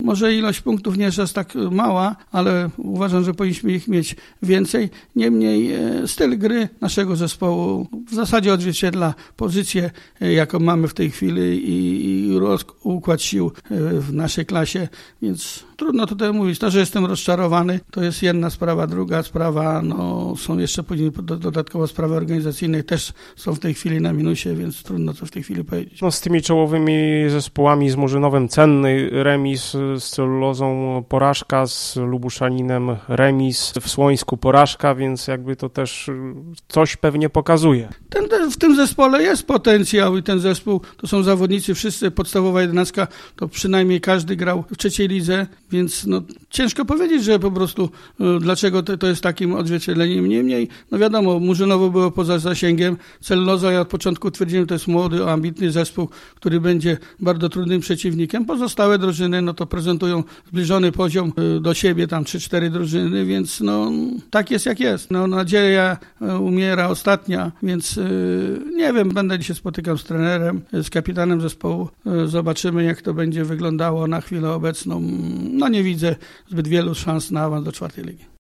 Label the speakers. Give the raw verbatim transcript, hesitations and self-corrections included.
Speaker 1: Może ilość punktów nie jest aż tak mała, ale uważam, że powinniśmy ich mieć więcej. Niemniej styl gry naszego zespołu w zasadzie odzwierciedla pozycję, jaką mamy w tej chwili i, i układ sił w naszej klasie, więc trudno tutaj mówić. To, że jestem rozczarowany, to jest jedna sprawa. Druga sprawa, no są jeszcze później dodatkowo sprawy organizacyjne, też są w tej chwili na minusie, więc trudno co w tej chwili powiedzieć.
Speaker 2: No, z tymi czołowymi zespołami, z Murzynowem cenny remis, z Celulozą porażka, z Lubuszaninem remis, w Słońsku porażka, więc jakby to też coś pewnie pokazuje.
Speaker 1: Ten, ten, w tym zespole jest potencjał i ten zespół, to są zawodnicy, wszyscy podstawowa jedenastka, to przynajmniej każdy grał w trzeciej lidze, więc no, ciężko powiedzieć, że po prostu y, dlaczego to, to jest takim odzwierciedleniem. Niemniej, no wiadomo, Murzynowo było poza zasięgiem, Celuloza, ja od początku twierdziłem, to jest młody, ambitny zespół, który będzie bardzo trudnym przeciwnikiem. Pozostałe drużyny, no to prezentują zbliżony poziom y, do siebie, tam trzy cztery drużyny, więc no tak jest jak jest. No nadzieja y, umiera ostatnia, więc y, nie wiem, będę dzisiaj spotykał z trenerem, z kapitanem zespołu, y, zobaczymy jak to będzie wyglądało na chwilę obecną. No nie widzę zbyt wielu szans na awans do czwartej ligi.